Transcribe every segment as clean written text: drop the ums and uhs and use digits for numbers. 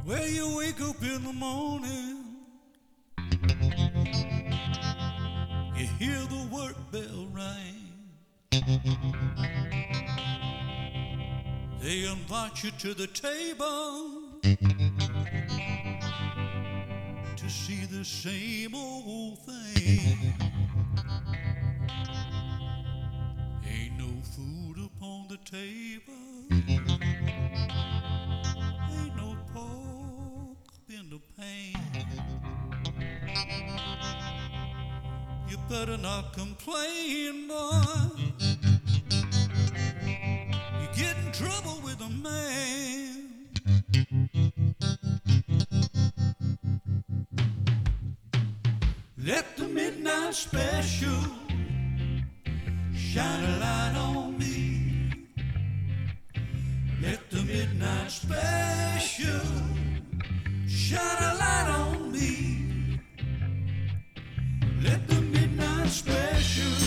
Well, you wake up in the morning, you hear the work bell ring. They invite you to the table to see the same old thing. Ain't no food upon the table, ain't no pork in the pan. You better not complain, boy. You get in trouble with a man. Let the midnight special shine a light on me. Let the midnight special shine a light on me. Let the midnight special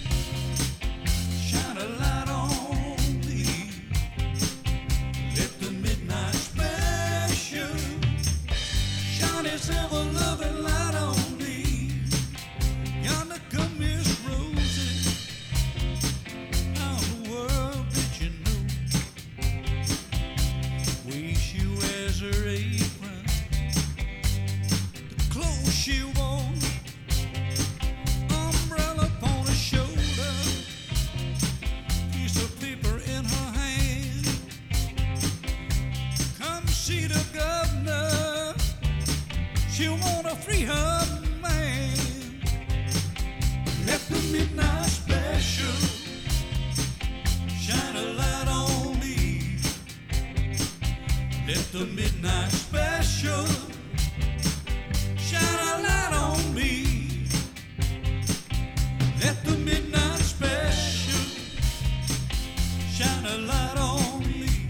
shine a light on me. Let the midnight special shine its ever-loving light on me. Yonder come Miss Rosie. How in the world did you know? Way she wears her apron, the clothes she wore, umbrella upon her shoulder, piece of paper in her hand. Come see the governor, she'll wanna free her man. Let the midnight special shine a light on me. Let the midnight special shine a light on me. Let the midnight special shine a light on me.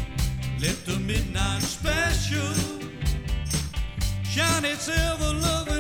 Let the midnight special shine its ever-loving